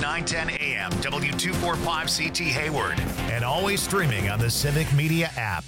910 AM, W245CT Hayward, and always streaming on the Civic Media app.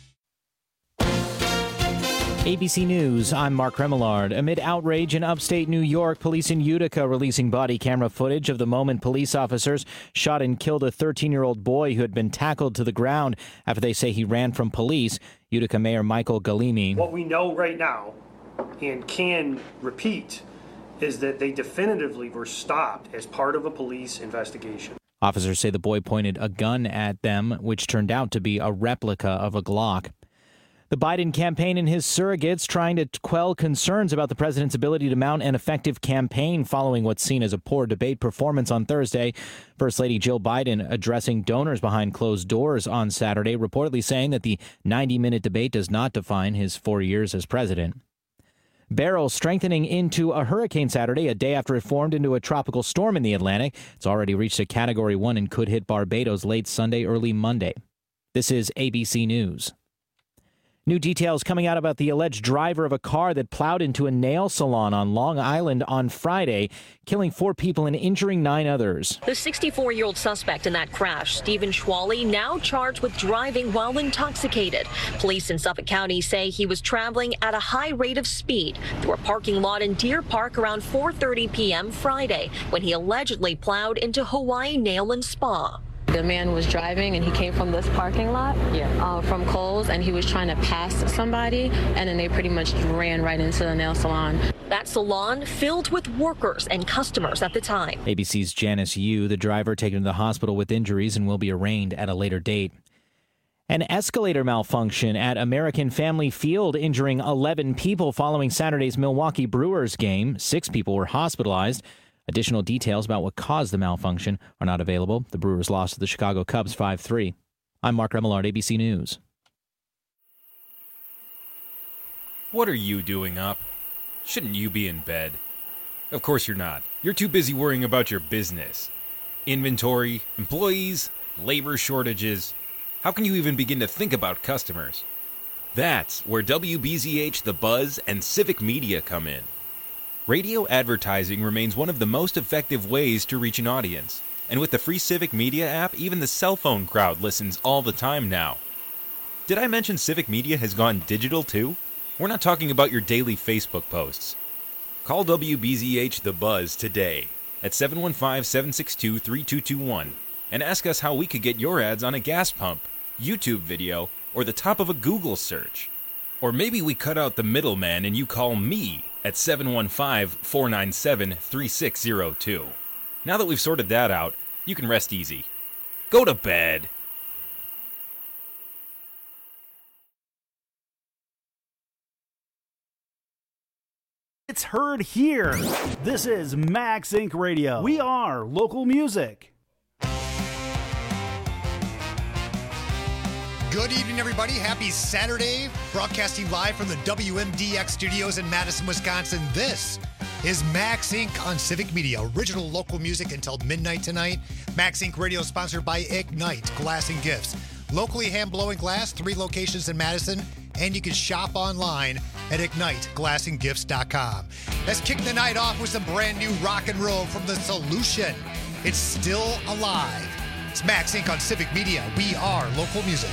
ABC News, I'm Mark Remillard. Amid outrage in upstate New York, police in Utica releasing body camera footage of the moment police officers shot and killed a 13-year-old boy who had been tackled to the ground after they say he ran from police. Utica Mayor Michael Galimi. What we know right now and can repeat is that they definitively were stopped as part of a police investigation. Officers say the boy pointed a gun at them, which turned out to be a replica of a Glock. The Biden campaign and his surrogates trying to quell concerns about the president's ability to mount an effective campaign following what's seen as a poor debate performance on Thursday. First Lady Jill Biden addressing donors behind closed doors on Saturday, reportedly saying that the 90-minute debate does not define his 4 years as president. Beryl strengthening into a hurricane Saturday, a day after it formed into a tropical storm in the Atlantic. It's already reached a Category 1 and could hit Barbados late Sunday, early Monday. This is ABC News. New details coming out about the alleged driver of a car that plowed into a nail salon on Long Island on Friday, killing 4 people and injuring 9 others. The 64-year-old suspect in that crash, Stephen Schwally, now charged with driving while intoxicated. Police in Suffolk County say he was traveling at a high rate of speed through a parking lot in Deer Park around 4:30 p.m. Friday when he allegedly plowed into Hawaii Nail and Spa. The man was driving and he came from this parking lot from Kohl's, and he was trying to pass somebody, and then they pretty much ran right into the nail salon. That salon filled with workers and customers at the time. ABC's Janice Yu, the driver, taken to the hospital with injuries and will be arraigned at a later date. An escalator malfunction at American Family Field injuring 11 people following Saturday's Milwaukee Brewers game. 6 people were hospitalized. Additional details about what caused the malfunction are not available. The Brewers lost to the Chicago Cubs 5-3. I'm Mark Remillard, ABC News. What are you doing up? Shouldn't you be in bed? Of course you're not. You're too busy worrying about your business. Inventory, employees, labor shortages. How can you even begin to think about customers? That's where WBZH, The Buzz, and Civic Media come in. Radio advertising remains one of the most effective ways to reach an audience. And with the free Civic Media app, even the cell phone crowd listens all the time now. Did I mention Civic Media has gone digital too? We're not talking about your daily Facebook posts. Call WBZH The Buzz today at 715-762-3221 and ask us how we could get your ads on a gas pump, YouTube video, or the top of a Google search. Or maybe we cut out the middleman and you call me at 715-497-3602. Now that we've sorted that out, you can rest easy. Go to bed. It's heard here. This is Max Inc. Radio. We are local music. Good evening, everybody. Happy Saturday. Broadcasting live from the WMDX studios in Madison, Wisconsin. This is Max Inc. on Civic Media. Original local music until midnight tonight. Max Inc. Radio is sponsored by Ignite Glass and Gifts. Locally hand-blowing glass, 3 locations in Madison. And you can shop online at IgniteGlassandGifts.com. Let's kick the night off with some brand new rock and roll from The Solution. It's Still Alive. It's Max Inc. on Civic Media. We are local music.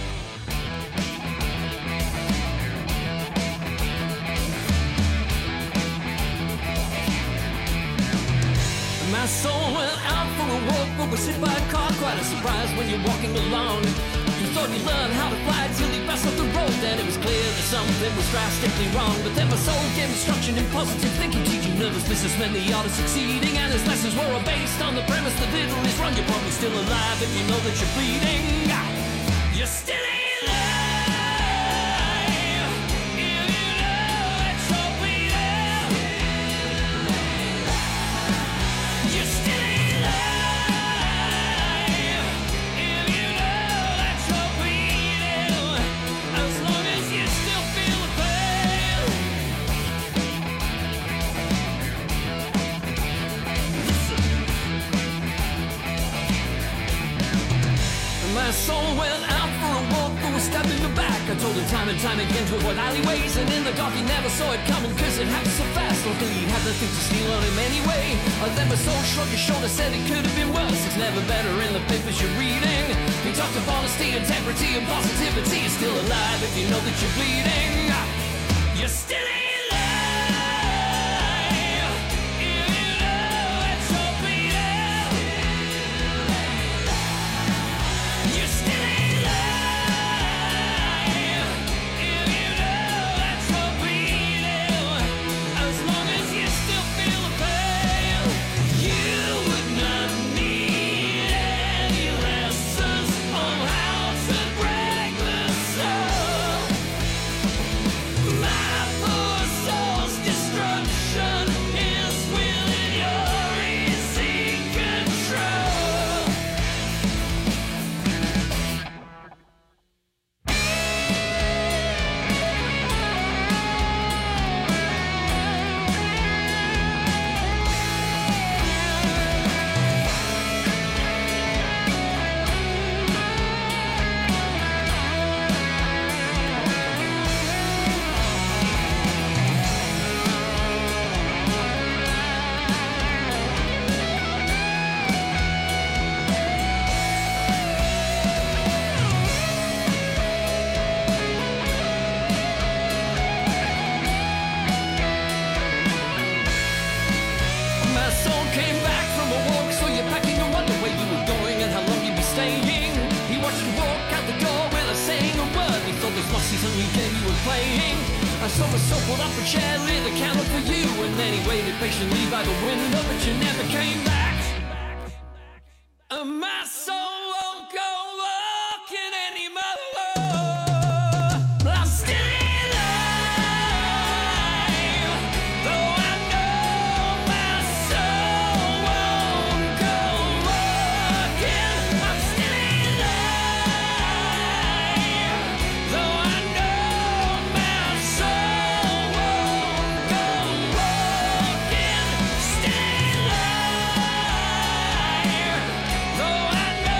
My soul went out for a walk, but was hit by a car. Quite a surprise when you're walking along. You thought you learned how to fly till you passed off the road. Then it was clear that something was drastically wrong. But then my soul gave instruction in positive thinking, teaching nervous businessmen the art of succeeding. And his lessons were all based on the premise that little is wrong. You're probably still alive if you know that you're bleeding. You're still alive. My soul went out for a walk, but was stabbed in the back. I told him time and time again to avoid alleyways, and in the dark he never saw it coming, cause it happened so fast. Luckily he had nothing to steal on him anyway. Then my soul shrugged his shoulder, said it could have been worse. It's never better in the papers you're reading. He talked of honesty, integrity, and positivity. You're still alive if you know that you're bleeding. You're still alive. I saw myself pulled up a chair, lit the candle for you, and then he waited patiently by the window, but you never came back. And my soul won't go walking anymore. I'm still alive, though I know my soul won't go walking. I'm still alive, though I know my soul won't go walking. Still alive, though I know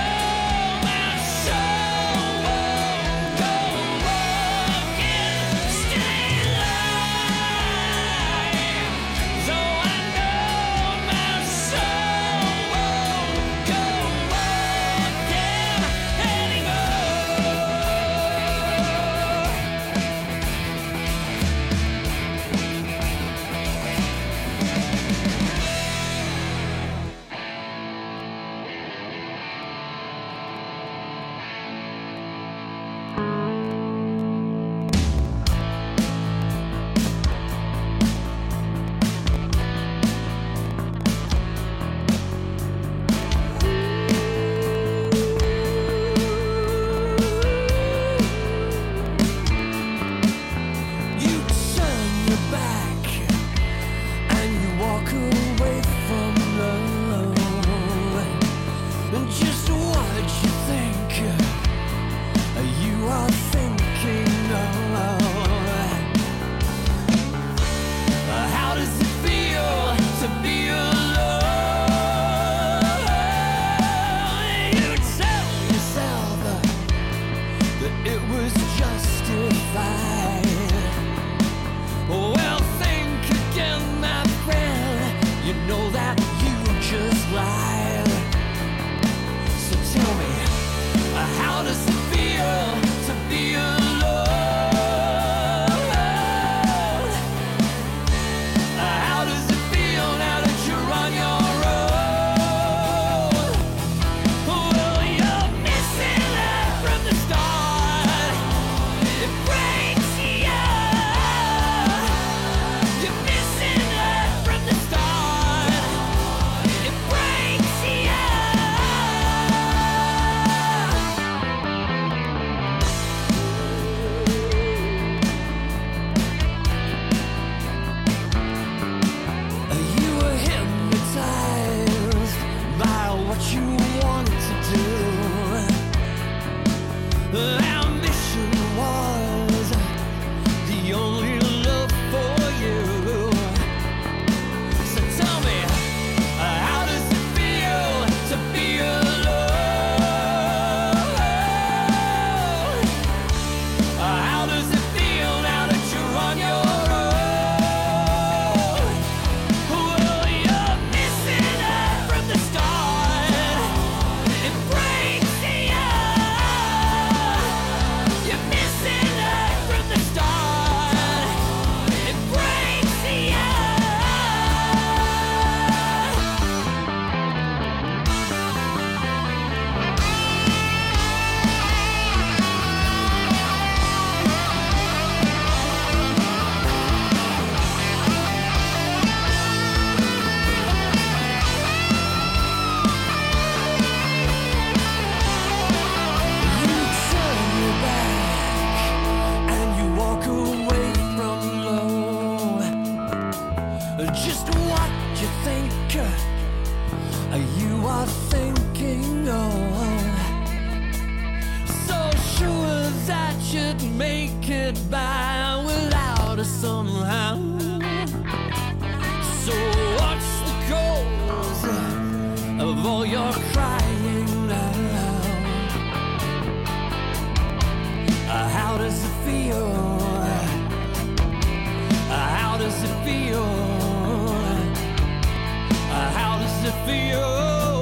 you are thinking of. So sure that you'd make it by without us somehow. So what's the cause of all your crying now? How does it feel? How does it feel? How does it feel?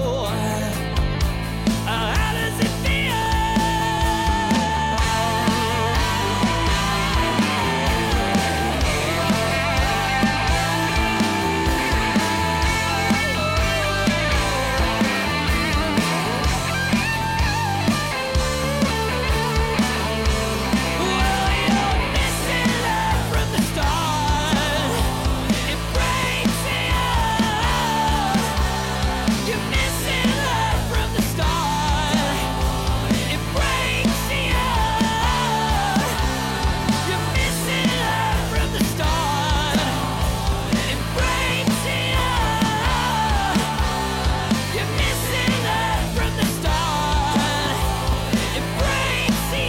How does it feel? Well, you're missing love from the start. It breaks you. You're missing love from the start. It breaks you. You're missing love from the start. It breaks you. You're missing love from the start. It breaks you.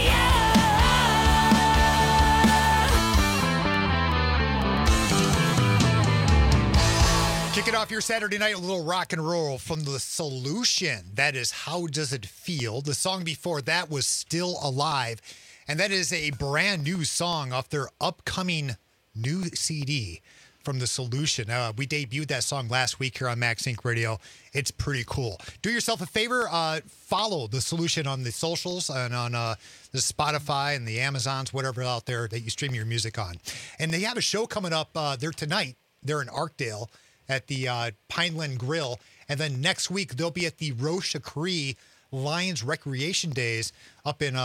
Kicking off your Saturday night, a little rock and roll from The Solution. That is How Does It Feel? The song before that was Still Alive. And that is a brand new song off their upcoming new CD from The Solution. We debuted that song last week here on Max Inc. Radio. It's pretty cool. Do yourself a favor, follow The Solution on the socials and on the Spotify and the Amazons, whatever out there that you stream your music on. And they have a show coming up there tonight. They're in Arkdale at the Pineland Grill. And then next week, they'll be at the Rocha Cree Lions Recreation Days up in,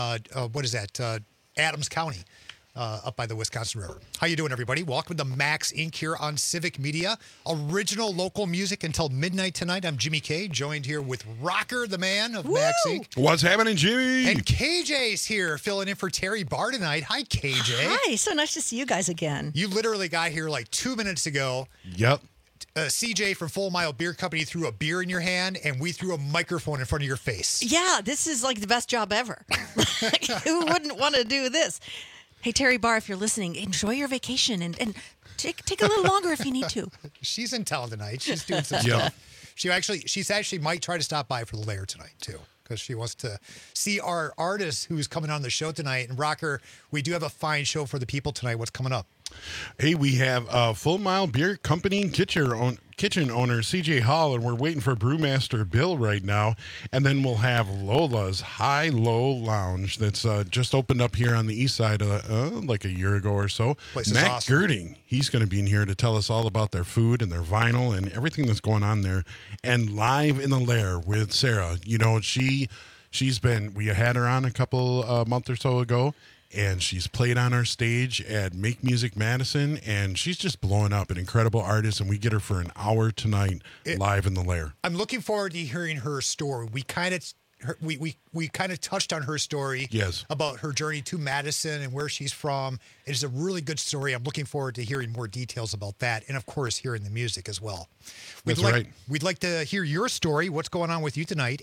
Adams County, up by the Wisconsin River. How you doing, everybody? Welcome to Max Inc. here on Civic Media. Original local music until midnight tonight. I'm Jimmy K, joined here with Rocker, the man of Max Inc. What's happening, Jimmy? And KJ's here, filling in for Terry Barr tonight. Hi, KJ. Hi, so nice to see you guys again. You literally got here like 2 minutes ago. Yep. CJ from Full Mile Beer Company threw a beer in your hand, and we threw a microphone in front of your face. Yeah, this is like the best job ever. Who wouldn't want to do this? Hey, Terry Barr, if you're listening, enjoy your vacation and take a little longer if you need to. She's in town tonight. She's doing some stuff. She's actually might try to stop by for the lair tonight, too, because she wants to see our artist who's coming on the show tonight. And Rocker, we do have a fine show for the people tonight. What's coming up? Hey, we have Full Mile Beer Company kitchen owner CJ Hall, and we're waiting for Brewmaster Bill right now. And then we'll have Lola's High Low Lounge that's just opened up here on the east side like a year ago or so. Matt awesome. Girding, he's going to be in here to tell us all about their food and their vinyl and everything that's going on there. And live in the lair with Sarah. You know, we had her on a couple month or so ago. And she's played on our stage at Make Music Madison, and she's just blowing up, an incredible artist, and we get her for an hour tonight live in the lair. I'm looking forward to hearing her story. We kind of touched on her story about her journey to Madison and where she's from. It is a really good story. I'm looking forward to hearing more details about that, and of course, hearing the music as well. We'd like to hear your story. What's going on with you tonight?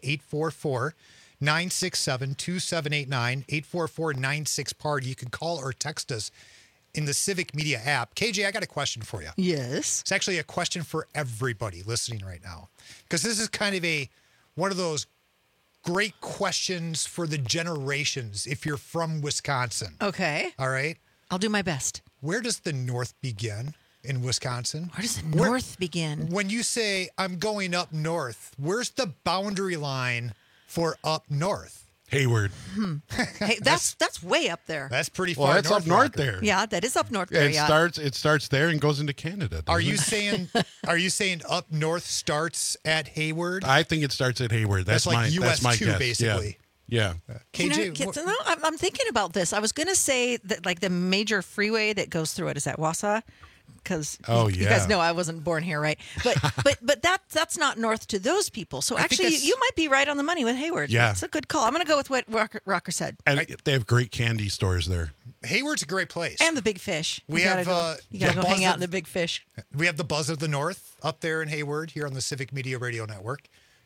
844-967-2789, 844-96-PARD. You can call or text us in the Civic Media app. KJ, I got a question for you. Yes. It's actually a question for everybody listening right now, because this is kind of one of those great questions for the generations if you're from Wisconsin. Okay. All right? I'll do my best. Where does the north begin in Wisconsin? Where does the north begin? When you say, I'm going up north, where's the boundary line for up north? Hayward. Hey, that's way up there. That's pretty far. Well, that's up north there. Yeah, that is up north there. It starts there and goes into Canada. Are you saying up north starts at Hayward? I think it starts at Hayward. That's like US my 2, guess. basically. Yeah. KJ, I'm thinking about this. I was going to say that like the major freeway that goes through it is at Wausau. Because you guys know I wasn't born here, right? But that's not north to those people. So actually, you might be right on the money with Hayward. Yeah, it's a good call. I'm going to go with what Rocker said. And they have great candy stores there. Hayward's a great place, and the Big Fish. You gotta go hang out in the Big Fish. We have the Buzz of the North up there in Hayward here on the Civic Media Radio Network.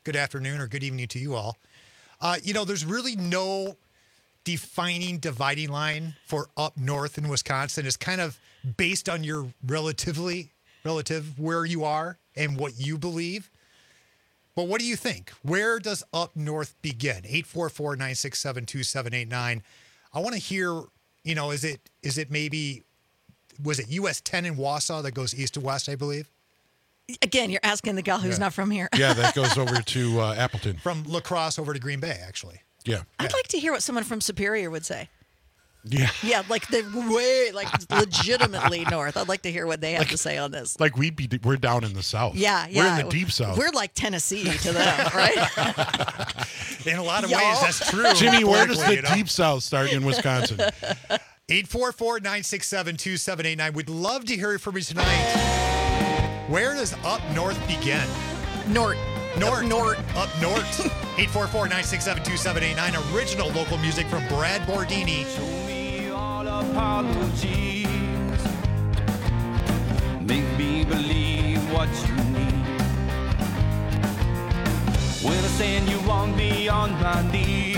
good afternoon, or good evening to you all. There's really no dividing line for up north in Wisconsin. It's kind of based on your relative where you are and what you believe. But what do you think? Where does up north begin? 844-967-2789. I want to hear, is it maybe, was it US 10 in Wausau that goes east to west, I believe? Again, you're asking the gal who's not from here. Yeah, that goes over to Appleton. From La Crosse over to Green Bay, actually. Yeah. I'd like to hear what someone from Superior would say. Yeah. Yeah, like they're legitimately north. I'd like to hear what they have to say on this. Like we're down in the south. Yeah. We're in the deep south. We're like Tennessee to them, right? In a lot of ways, that's true. Jimmy, where does the deep south start in Wisconsin? 844-967-2789. We'd love to hear from you tonight. Where does up north begin? North. Up north. 844-967-2789. Original local music from Brad Bordini. Show me all apologies. Make me believe what you need. When I send you on beyond my knees,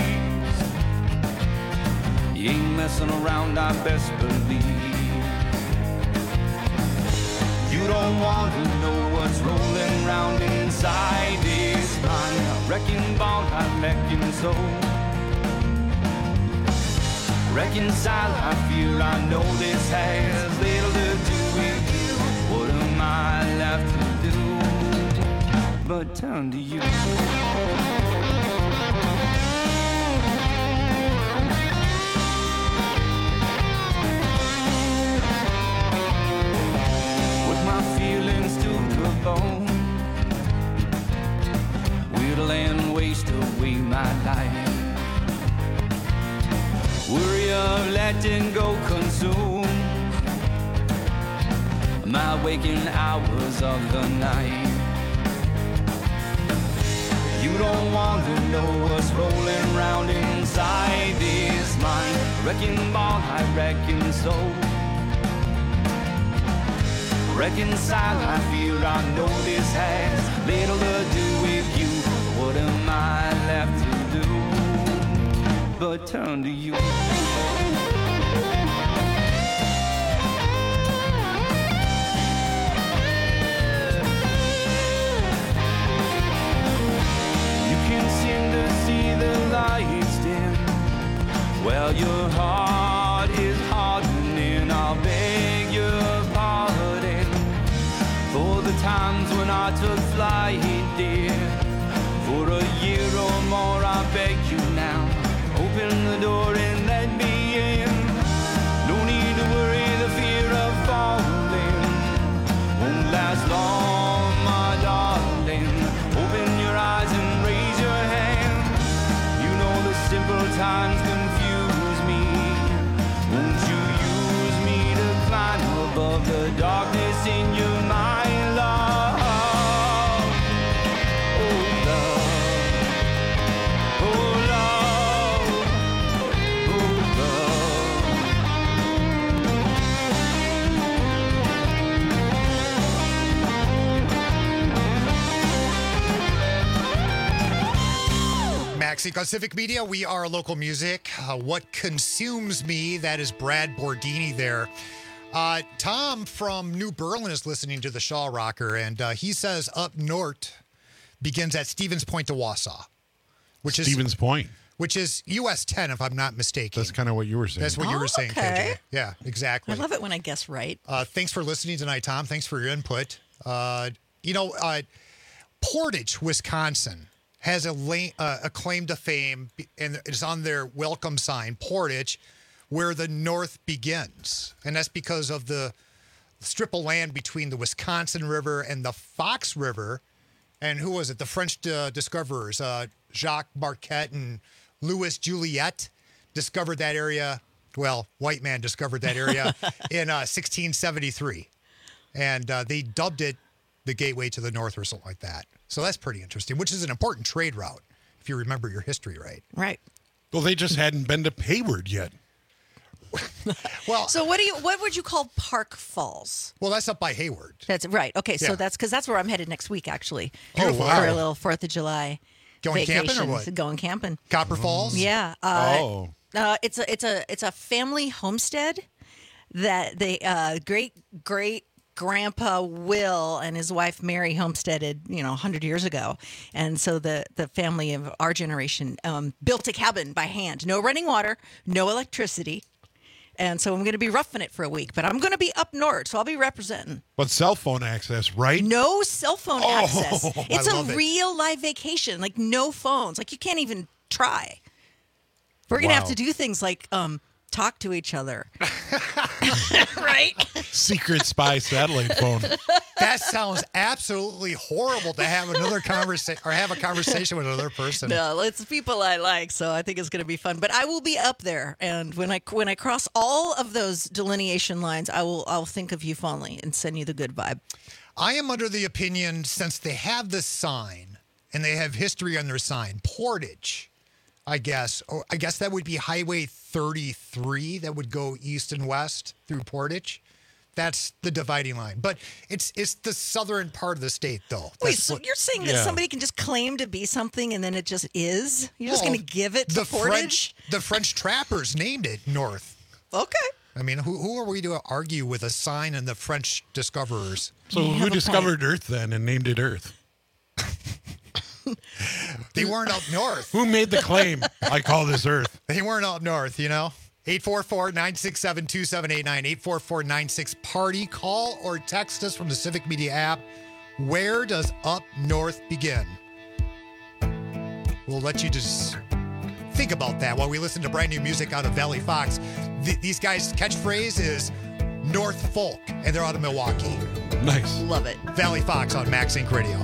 you ain't messing around, I best believe. You don't want to know what's rolling round inside this mind. I reckon bond, I reckon so. Reconcile, I fear I know this has little to do with you. What am I left to do but turn to you? Whittle and waste away my life. Worry of letting go consume my waking hours of the night. You don't want to know what's rolling round inside this mind. Reckon ball, I reckon so. Reconcile, I fear I know this has little to do with you. What am I left to do but turn to you? You can seem to see the lights dim. Well, your heart is hardening. I'll beg your pardon for the times when I took flight, dear. For a year or more, I beg you now, open the door and let me in. No need to worry, the fear of falling won't last long, my darling. Open your eyes and raise your hand. You know the simple times confuse me. Won't you use me to climb above the darkness in your mind, love? Maxink on Civic Media. We are local music. What consumes me, that is Brad Bordini there. Tom from New Berlin is listening to the Shaw Rocker, and he says up north begins at Stevens Point to Wausau. Stevens Point. Which is US 10, if I'm not mistaken. That's kind of what you were saying. That's what you were saying, okay. KJ. Yeah, exactly. I love it when I guess right. Thanks for listening tonight, Tom. Thanks for your input. Portage, Wisconsin has a claim to fame, and it's on their welcome sign, Portage, where the north begins. And that's because of the strip of land between the Wisconsin River and the Fox River. And who was it? The French discoverers, Jacques Marquette and Louis Joliet discovered that area. Well, white man discovered that area in 1673. And they dubbed it the Gateway to the North or something like that. So that's pretty interesting, which is an important trade route, if you remember your history right. Right. Well, they just hadn't been to Hayward yet. Well, so what would you call Park Falls? Well, that's up by Hayward. That's right. Okay, so Yeah. that's where I'm headed next week, actually. Beautiful. For a little 4th of July Going vacation. camping or what? Going camping. Copper Falls? Yeah. It's a family homestead that they great grandpa Will and his wife Mary homesteaded 100 years ago, and so the family of our generation built a cabin by hand. No running water, no electricity. And so I'm going to be roughing it for a week, but I'm going to be up north, so I'll be representing. But cell phone access, right? No cell phone access. It's I a love it. real live vacation, like no phones. Like you can't even try. We're going to have to do things like talk to each other. Right? Secret spy satellite phone. That sounds absolutely horrible to have another conversation or have a conversation with another person. No, it's people I like, so I think it's going to be fun. But I will be up there, and when I cross all of those delineation lines, I'll think of you fondly and send you the good vibe. I am under the opinion, since they have the sign and they have history on their sign, Portage, I guess that would be Highway 33 that would go east and west through Portage. That's the dividing line. But it's the southern part of the state, though. Wait, so you're saying that somebody can just claim to be something and then it just is? You're just going to give it to Portage? The French trappers named it North. Okay. I mean, who are we to argue with a sign and the French discoverers? So who discovered Earth then and named it Earth? They weren't up north. Who made the claim, I call this Earth? They weren't up north, 844-967-2789, 844-96-PARTY. Call or text us from the Civic Media app. Where does up north begin? We'll let you just think about that while we listen to brand new music out of Valley Fox. These guys' catchphrase is North Folk, and they're out of Milwaukee. Nice. Love it. Valley Fox on Max Inc. Radio.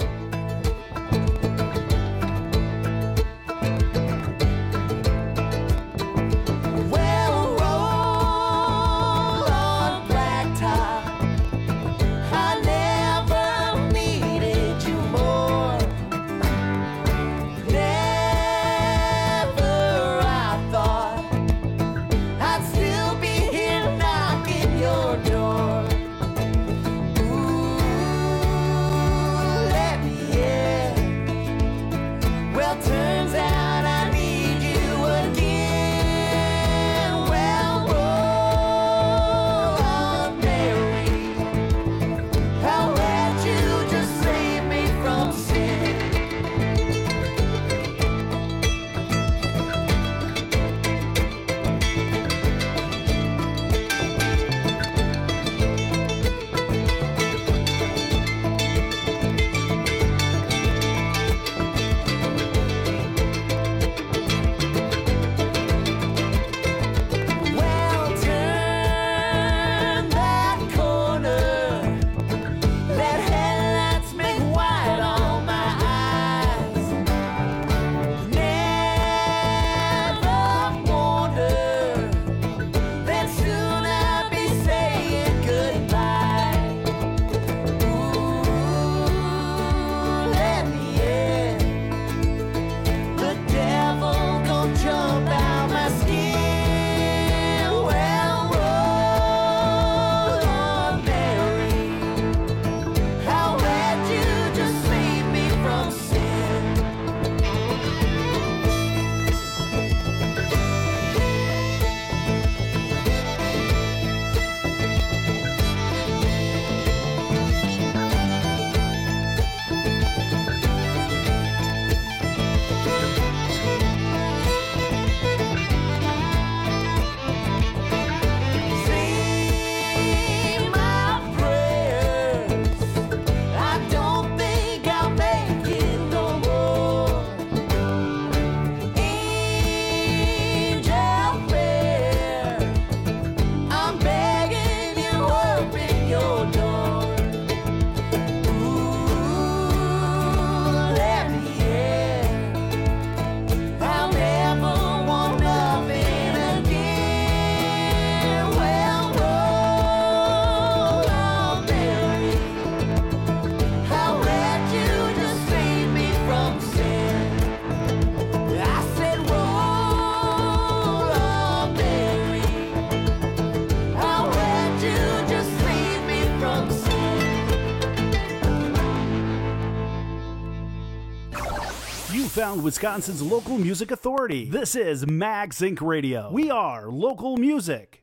found Wisconsin's local music authority. This is Max Inc. Radio. We are local music.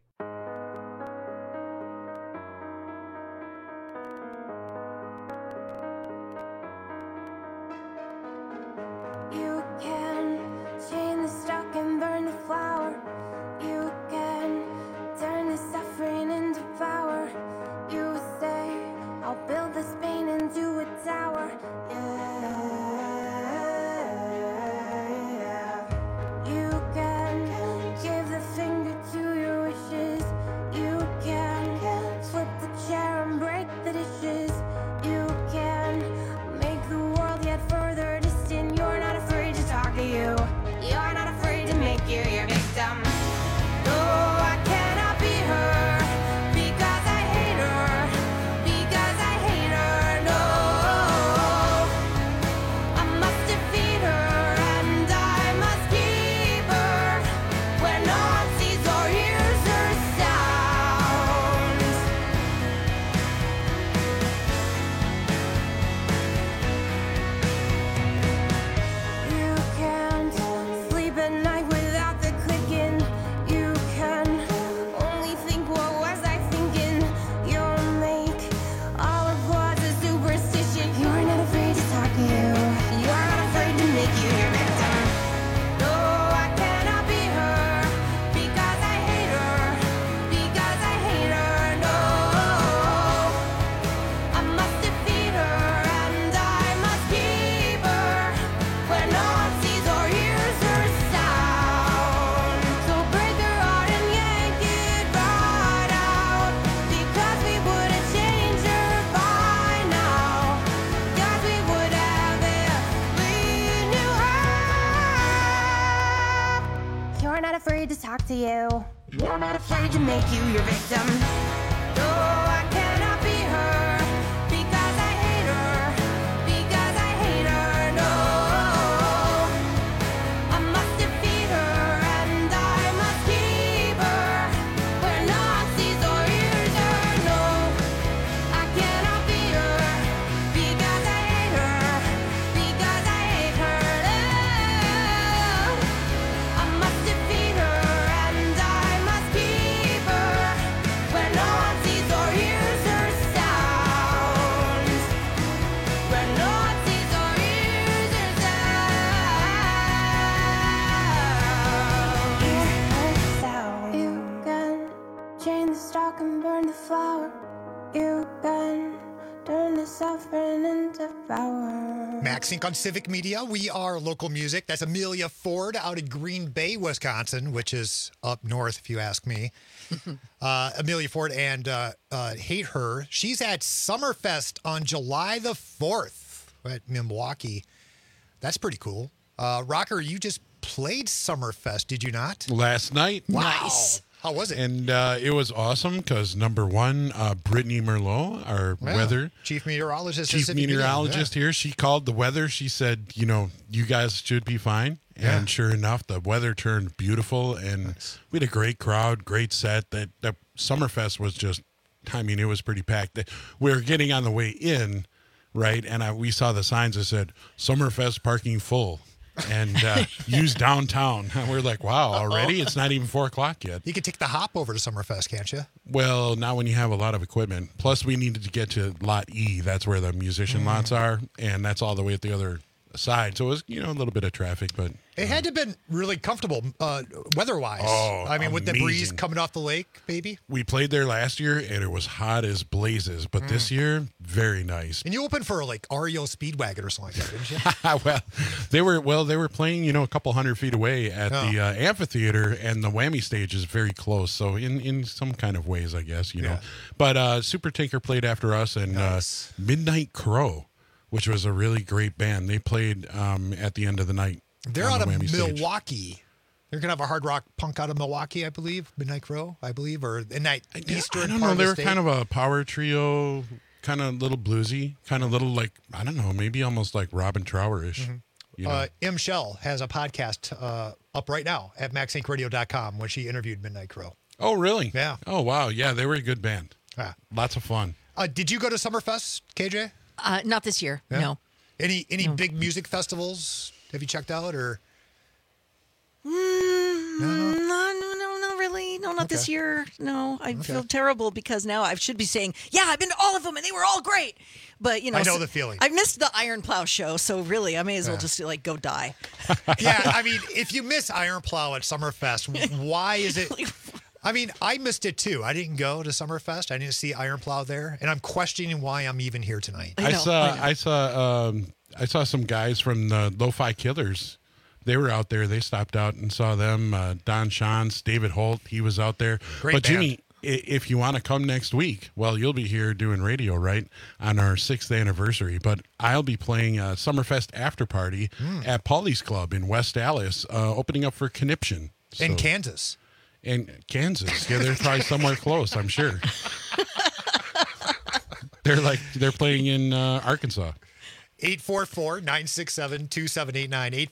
You can chain the stock and burn the flower. You can turn the suffering into power. You say, I'll build this pain into a tower. You can give the finger to your wishes. You can flip the chair and break the dishes. You can make the world yet further distant. You're not afraid to talk to you. You're not afraid to make you your victim. No, I cannot be her because I hate her. Because I hate her. No, I must defeat her and I must keep her where no one sees or hears her sounds. You can't sleep at night without the clicking. You can only think, what was I thinking? You'll make all of what's a superstition. You're not afraid to talk to you. You're not afraid to make you your victim. No, I cannot be her because I hate her. Because I hate her. No, I must defeat her and I must keep her where no one sees or hears her sound. So break her heart and yank it right out, because we would have changed her by now. Because we would have if we knew her. You're not afraid to talk to you. You're not afraid to make you your victim. No, I cannot be her because I hate her. Because I hate her. No, I must defeat her and I must keep her where no one sees or hears her. No, I cannot be her because I hate her. Because I hate her. I must defeat her and I must keep her where no one sees or hears her sounds. Where no one sees or hears her sounds. You can chain the stock and burn the flower. You can turn the suffering into power. Max Inc. on Civic Media. We are local music. That's Amelia Ford out of Green Bay, Wisconsin, which is up north, if you ask me. Amelia Ford and Hate Her. She's at Summerfest on July the 4th at Milwaukee. That's pretty cool. Rocker, you just played Summerfest, did you not? Last night. Wow. Nice. How was it? And it was awesome because, number one, Brittany Merlot, our weather chief meteorologist, here, she called the weather. She said, you guys should be fine. Yeah. And sure enough, the weather turned beautiful, and we had a great crowd, great set. That Summerfest was just, it was pretty packed. We were getting on the way in, right, and we saw the signs that said, Summerfest parking full. And use downtown. And we're like, wow, already? It's not even 4 o'clock yet. You could take the hop over to Summerfest, can't you? Well, not when you have a lot of equipment. Plus, we needed to get to Lot E. That's where the musician lots are. And that's all the way at the other side. So it was, a little bit of traffic, but it had to have been really comfortable weather-wise. Oh, with the breeze coming off the lake, baby. We played there last year, and it was hot as blazes. But this year, very nice. And you opened for REO Speedwagon or something like that, didn't you? they were playing, a couple 100 feet away at the amphitheater, and the Whammy stage is very close. So in some kind of ways, I guess, know. But Super Tinker played after us, and Midnight Crow, which was a really great band. They played at the end of the night. They're out of Milwaukee. They're going to have a hard rock punk out of Milwaukee, I believe. Midnight Crow, I believe, or in that eastern I don't part know. of They the were state. kind of a power trio, kind of little bluesy, kind of little like, I don't know, maybe almost like Robin Trower-ish. M. Shell has a podcast up right now at maxincradio.com when she interviewed Midnight Crow. Oh, really? Yeah. Oh, wow. Yeah, they were a good band. Lots of fun. Did you go to Summerfest, KJ? Not this year. No. Any big music festivals Have you checked out or? No, not really. No, not this year. No, I feel terrible because now I should be saying, yeah, I've been to all of them and they were all great. But, I know the feeling. I missed the Iron Plow show, so really, I may as well just like go die. Yeah, I mean, if you miss Iron Plow at Summerfest, why is it? I mean, I missed it too. I didn't go to Summerfest. I didn't see Iron Plow there, and I'm questioning why I'm even here tonight. I saw some guys from the Lo-Fi Killers. They were out there. They stopped out and saw them. Don Schanz, David Holt, he was out there. Great but band. Jimmy, if you want to come next week, well, you'll be here doing radio, right, on our 6th anniversary. But I'll be playing a Summerfest after party at Paulie's Club in West Allis, opening up for Conniption. In Kansas. In Kansas. Yeah, they're probably somewhere close, I'm sure. They're playing in Arkansas. 844-967-2789.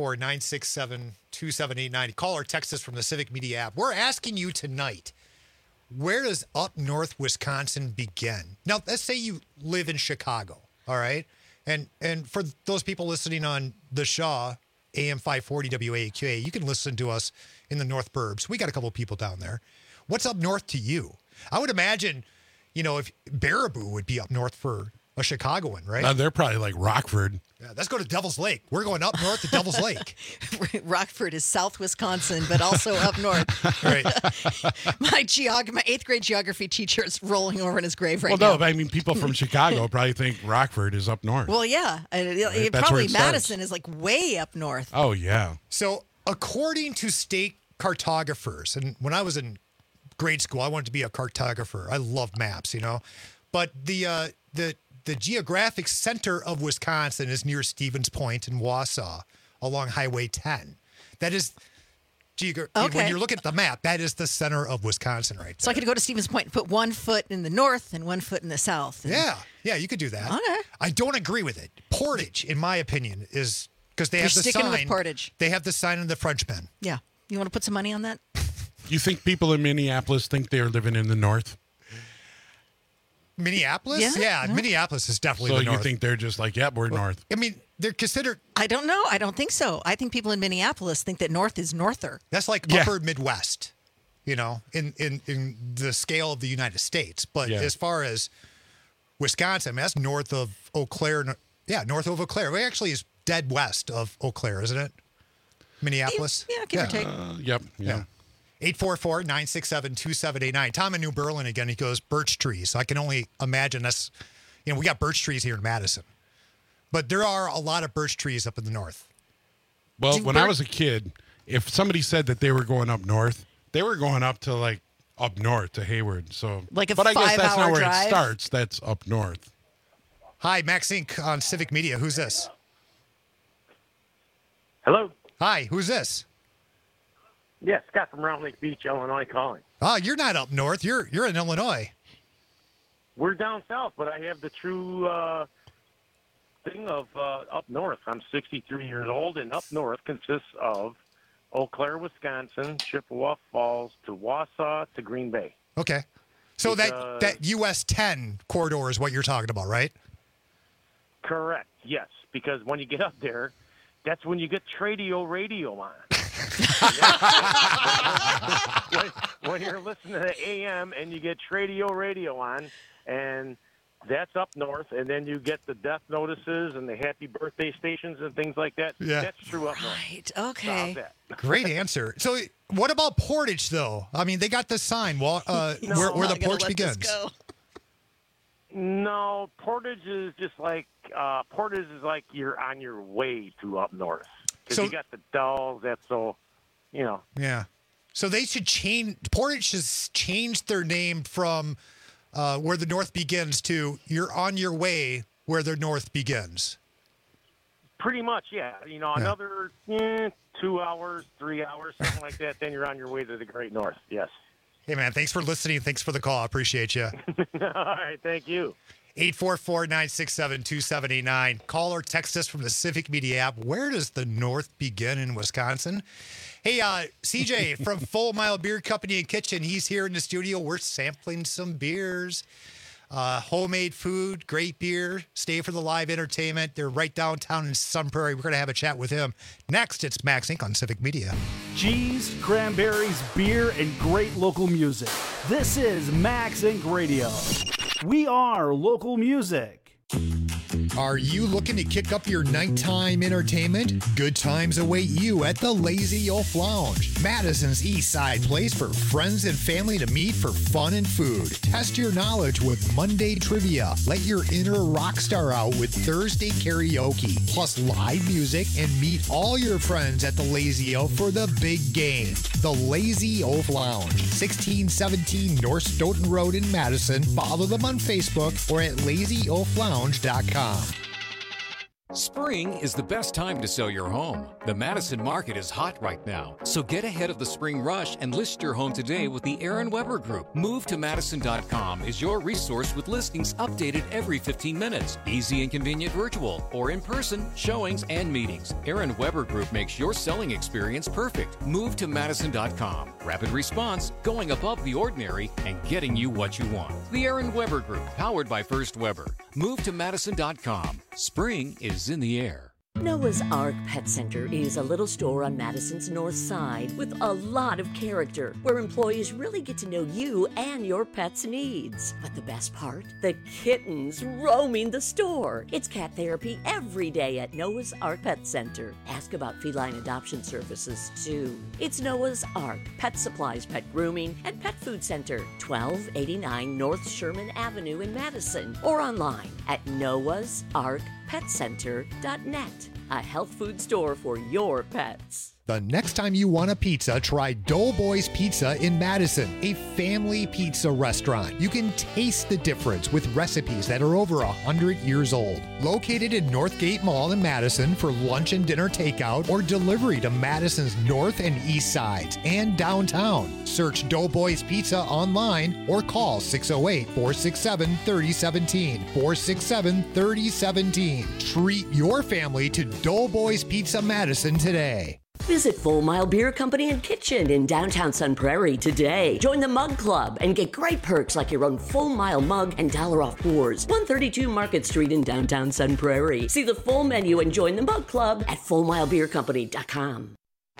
844-967-2789. Call or text us from the Civic Media app. We're asking you tonight, where does up north Wisconsin begin? Now, let's say you live in Chicago, all right? And for those people listening on the Shaw, AM 540 WAQA, you can listen to us in the North Burbs. We got a couple of people down there. What's up north to you? I would imagine, if Baraboo would be up north for a Chicagoan, right? They're probably like Rockford. Yeah, let's go to Devil's Lake. We're going up north to Devil's Lake. Rockford is South Wisconsin, but also up north. Right. My 8th grade geography teacher is rolling over in his grave right now. now. I mean, people from Chicago probably think Rockford is up north. Well, yeah. Right? Probably Madison is like way up north. Oh, yeah. So according to state cartographers, and when I was in grade school, I wanted to be a cartographer. I love maps, But the geographic center of Wisconsin is near Stevens Point and Wausau along Highway 10. That is, when you're looking at the map, that is the center of Wisconsin right there. So I could go to Stevens Point and put 1 foot in the north and 1 foot in the south. Yeah, you could do that. Okay. I don't agree with it. Portage, in my opinion, is because they have the sticking sign. with Portage. They have the sign of the Frenchmen. Yeah. You want to put some money on that? You think people in Minneapolis think they're living in the north? Minneapolis? Yeah, Minneapolis is definitely so the north. You think they're just like, yep, we're north. I mean, they're considered... I don't know. I don't think so. I think people in Minneapolis think that north is norther. That's like upper Midwest, in the scale of the United States. But as far as Wisconsin, that's north of Eau Claire. Yeah, north of Eau Claire. It actually is dead west of Eau Claire, isn't it? Minneapolis? Yeah, give or take. Yep. Yeah. 844-967-2789. Tom in New Berlin again. He goes, birch trees. I can only imagine that's, we got birch trees here in Madison. But there are a lot of birch trees up in the north. Well, when I was a kid, if somebody said that they were going up north, they were going up to up north to Hayward. So, like a but I guess that's not where drive? It starts. That's up north. Hi, Max Inc. on Civic Media. Who's this? Hello. Hi, who's this? Yeah, Scott from Round Lake Beach, Illinois calling. Oh, you're not up north. You're in Illinois. We're down south, but I have the true thing of up north. I'm 63 years old, and up north consists of Eau Claire, Wisconsin, Chippewa Falls to Wausau to Green Bay. Okay. So that US 10 corridor is what you're talking about, right? Correct, yes, because when you get up there, that's when you get Tradio Radio on. when you're listening to the AM and you get Tradio Radio on, and that's up north, and then you get the death notices and the happy birthday stations and things like that. Yeah. That's true up north. Right, okay. Great answer. So what about Portage, though? I mean, they got the sign where the porch begins. No, Portage is just like you're on your way to up north. Because you got the Dells, that's so, Yeah. So they should change. Portage has changed their name from where the north begins to you're on your way where the north begins. Pretty much, yeah. Another 2 hours, 3 hours, something like that, then you're on your way to the Great North, yes. Hey, man, thanks for listening. Thanks for the call. I appreciate you. All right, thank you. 844-967-2789. Call or text us from the Civic Media app. Where does the north begin in Wisconsin? Hey, CJ from Full Mile Beer Company and Kitchen. He's here in the studio. We're sampling some beers. Homemade food, great beer, stay for the live entertainment. They're right downtown in Sun Prairie. We're going to have a chat with him. Next, it's Max Inc. on Civic Media. Cheese, cranberries, beer, and great local music. This is Max Inc. Radio. We are local music. Are you looking to kick up your nighttime entertainment? Good times await you at the Lazy Oaf Lounge, Madison's East Side place for friends and family to meet for fun and food. Test your knowledge with Monday trivia. Let your inner rock star out with Thursday karaoke, plus live music, and meet all your friends at the Lazy Oaf for the big game. The Lazy Oaf Lounge, 1617 North Stoughton Road in Madison. Follow them on Facebook or at lazyoaflounge.com. Spring is the best time to sell your home. The Madison market is hot right now, so get ahead of the spring rush and list your home today with the Aaron Weber Group. MoveToMadison.com is your resource with listings updated every 15 minutes. Easy and convenient virtual or in-person showings and meetings. Aaron Weber Group makes your selling experience perfect. MoveToMadison.com. Rapid response, going above the ordinary, and getting you what you want. The Aaron Weber Group, powered by First Weber. MoveToMadison.com. Spring is in the air. Noah's Ark Pet Center is a little store on Madison's north side with a lot of character, where employees really get to know you and your pet's needs. But the best part? The kittens roaming the store. It's cat therapy every day at Noah's Ark Pet Center. Ask about feline adoption services, too. It's Noah's Ark Pet Supplies, Pet Grooming, and Pet Food Center, 1289 North Sherman Avenue in Madison, or online at noahsarkpetcenter.net. A health food store for your pets. The next time you want a pizza, try Doughboys Pizza in Madison, a family pizza restaurant. You can taste the difference with recipes that are over 100 years old. Located in Northgate Mall in Madison for lunch and dinner takeout or delivery to Madison's north and east sides and downtown. Search Doughboys Pizza online or call 608-467-3017. 467-3017. Treat your family to Doughboys Pizza Madison today. Visit Full Mile Beer Company and Kitchen in downtown Sun Prairie today. Join the Mug Club and get great perks like your own Full Mile mug and $1 off pours. 132 Market Street in downtown Sun Prairie. See the full menu and join the Mug Club at FullMileBeerCompany.com.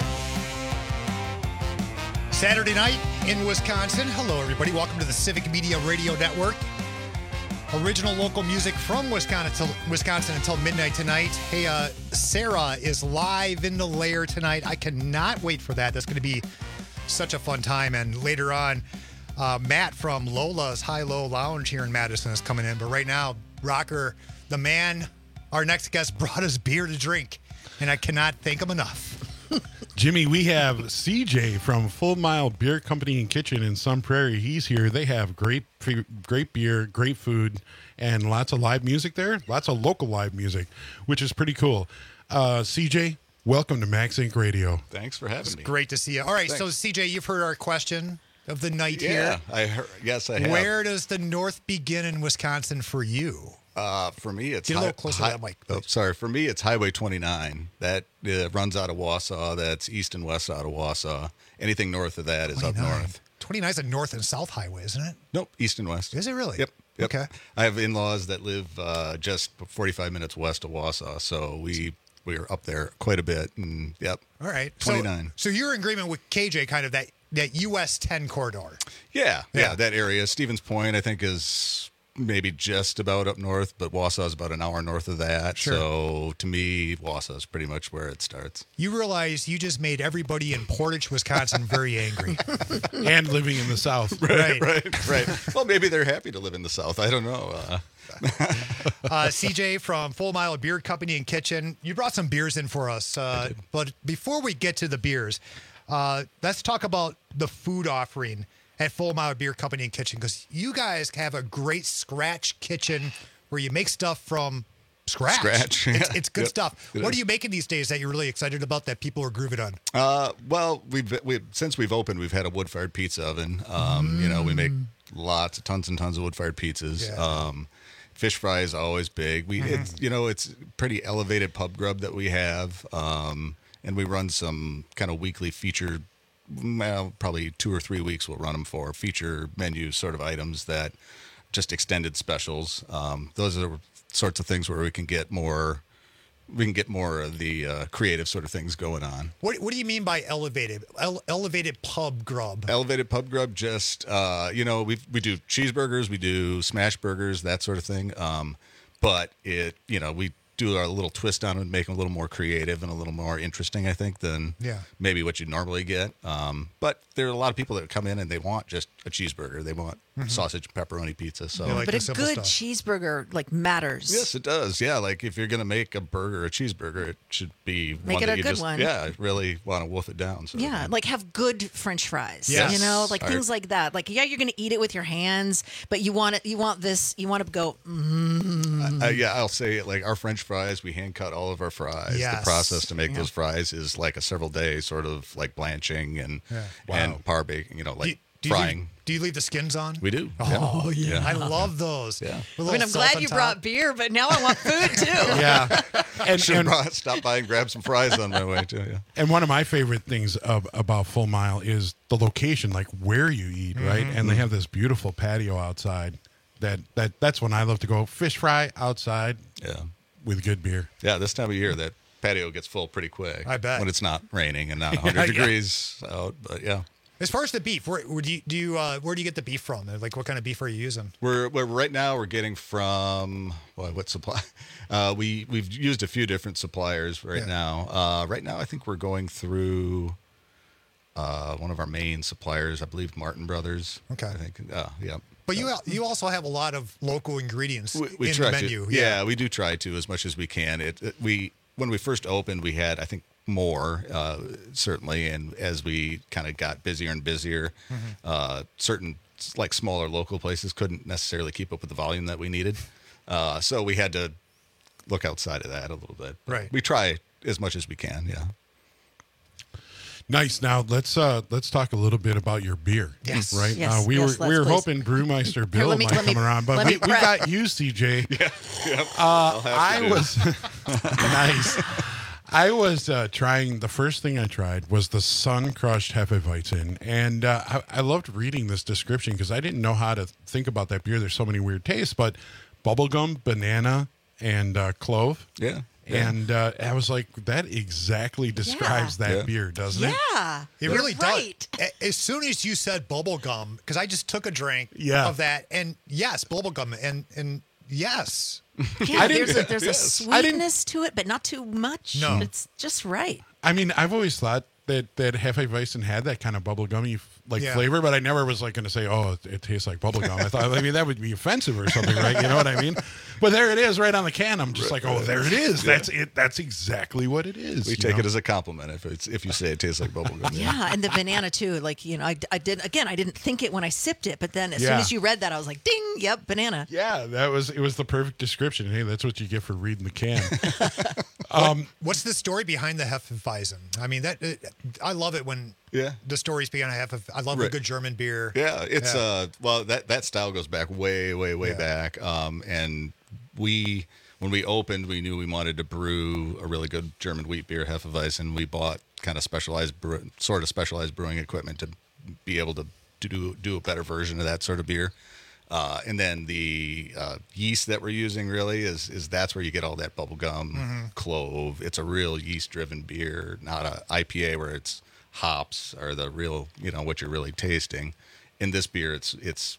Saturday night in Wisconsin. Hello, everybody. Welcome to the Civic Media Radio Network. Original local music from Wisconsin until midnight tonight. Hey, Sarah is live in the lair tonight. I cannot wait for that. That's going to be such a fun time. And later on, Matt from Lola's High-Low Lounge here in Madison is coming in. But right now, Rocker, the man, our next guest, brought us beer to drink. And I cannot thank him enough. Jimmy, we have CJ from Full Mile Beer Company and Kitchen in Sun Prairie. He's here. They have great beer, great food, and lots of live music there. Lots of local live music, which is pretty cool. CJ, welcome to Max Inc. Radio. Thanks for having me. Great to see you. All right, Thanks. So CJ, you've heard our question of the night here. Yes, I have. Where does the north begin in Wisconsin for you? For me, it's get a little closer to that mic. For me, it's Highway 29. That runs out of Wausau. That's east and west out of Wausau. Anything north of that is 29. up north. 29 is a north and south highway, isn't it? Nope, east and west. Is it really? Yep. Okay. I have in-laws that live just 45 minutes west of Wausau, so we're up there quite a bit. And yep. All right. 29. So you're in agreement with KJ, kind of that US 10 corridor. Yeah, that area. Stevens Point, I think, is maybe just about up north, but Wausau is about an hour north of that. Sure. So to me, Wausau is pretty much where it starts. You realize you just made everybody in Portage, Wisconsin very angry. And living in the South. Right. Well, maybe they're happy to live in the South. I don't know. CJ from Full Mile Beer Company and Kitchen, you brought some beers in for us. But before we get to the beers, let's talk about the food offering at Full Mile Beer Company and Kitchen, because you guys have a great scratch kitchen where you make stuff from scratch. It's good stuff. What are you making these days that you're really excited about that people are grooving on? Well, since we've opened, we've had a wood-fired pizza oven. We make tons and tons of wood-fired pizzas. Yeah. Fish fry is always big. It's pretty elevated pub grub that we have, and we run some kind of weekly feature. Well, probably 2 or 3 weeks we'll run them for feature menu sort of items that just extended specials. Those are the sorts of things where we can get more of the creative sort of things going on. What do you mean by elevated? Elevated pub grub? Elevated pub grub, just, we do cheeseburgers, we do smash burgers, that sort of thing. But we do our little twist on it and make them a little more creative and a little more interesting, I think, than maybe what you'd normally get. But there are a lot of people that come in and they want just a cheeseburger. They want sausage and pepperoni pizza. So, but a good cheeseburger matters. Yes, it does. Yeah, like if you're going to make a burger, a cheeseburger, it should be Make one it that a you good just one. really want to wolf it down. So. Yeah, have good French fries. Yes. Things like that. You're going to eat it with your hands, but you want to go. I'll say it. Our French fries, we hand cut all of our fries. Yes. The process to make those fries is a several day sort of blanching and par baking. Frying. Do you leave the skins on? We do. Oh yeah. I love those. Yeah. I'm glad you brought beer, but now I want food too. Yeah. And stop by and grab some fries on my way too. Yeah. And one of my favorite things about Full Mile is the location, where you eat, right? And they have this beautiful patio outside. That's when I love to go fish fry outside. Yeah. With good beer. Yeah, this time of year that patio gets full pretty quick. I bet. When it's not raining and not 100 degrees out, but yeah. As far as the beef, where do you get the beef from? What kind of beef are you using? We're right now we're getting from what supply? We've used a few different suppliers now. Right now I think we're going through one of our main suppliers, I believe Martin Brothers. Okay. I think yeah. But you also have a lot of local ingredients we in try the menu. To. Yeah, we do try to as much as we can. When we first opened, we had, I think, more, certainly. And as we kind of got busier and busier, certain smaller local places couldn't necessarily keep up with the volume that we needed. So we had to look outside of that a little bit. Right. We try as much as we can, yeah. Nice. Now let's talk a little bit about your beer. Yes. Right. Yes. We Yes, were please. hoping Brewmeister Bill might come around, but we got you, CJ. Yeah. Yep. I was nice. I was trying. The first thing I tried was the Sun Crushed Hefeweizen, and I loved reading this description because I didn't know how to think about that beer. There's so many weird tastes, but bubblegum, banana, and clove. Yeah. And I was like, that exactly describes that beer, doesn't it? Yeah. It really right. does. As soon as you said bubblegum, because I just took a drink of that, and yes, bubblegum, and yes. Yeah, there's a sweetness to it, but not too much. No. It's just right. I mean, I've always thought that Hefeweizen had that kind of bubblegummy flavor, but I never was going to say, oh, it tastes like bubblegum. I thought, that would be offensive or something, right? You know what I mean? But there it is right on the can. I'm just oh, there it is. Yeah. That's it. That's exactly what it is. We take it as a compliment if you say it tastes like bubblegum. Yeah, and the banana too. I didn't think it when I sipped it, but then as soon as you read that, I was like, ding, yep, banana. Yeah, it was the perfect description. Hey, that's what you get for reading the can. What's the story behind the Hefeweizen? I mean, I love it when the stories behind a Hefeweizen. I love a good German beer. Yeah, it's that style goes back way back. And when we opened, we knew we wanted to brew a really good German wheat beer, Hefeweizen. We bought kind of specialized brewing equipment to be able to do a better version of that sort of beer. And then the yeast that we're using really is that's where you get all that bubblegum, clove. It's a real yeast-driven beer, not a IPA where it's hops are the real, what you're really tasting. In this beer, it's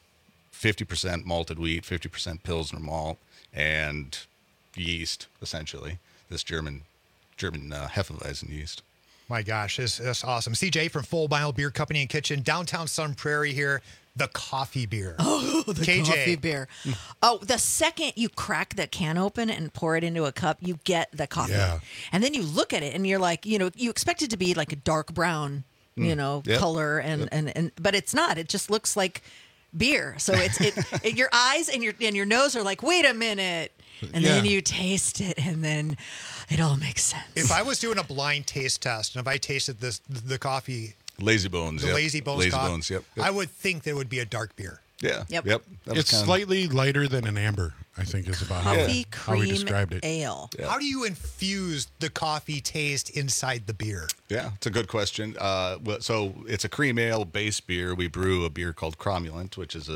50% malted wheat, 50% Pilsner malt, and yeast, essentially. This German Hefeweizen yeast. My gosh, that's awesome. CJ from Full Mile Beer Company and Kitchen, downtown Sun Prairie here. The coffee beer. Oh, the KJ. coffee beer. Oh, the second you crack the can open and pour it into a cup, you get the coffee. Yeah. And then you look at it and you're like, you expect it to be like a dark brown, color, but it's not. It just looks like beer. So it's your eyes and your nose are like, wait a minute. And then you taste it and then it all makes sense. If I was doing a blind taste test and if I tasted the coffee, Lazy Bones. Lazy Bones coffee, yep. I would think there would be a dark beer. Yeah. Yep. It's slightly lighter than an amber, I think is about how we described it. Ale. Yeah. How do you infuse the coffee taste inside the beer? Yeah, it's a good question. So it's a cream ale base beer. We brew a beer called Cromulent, which is a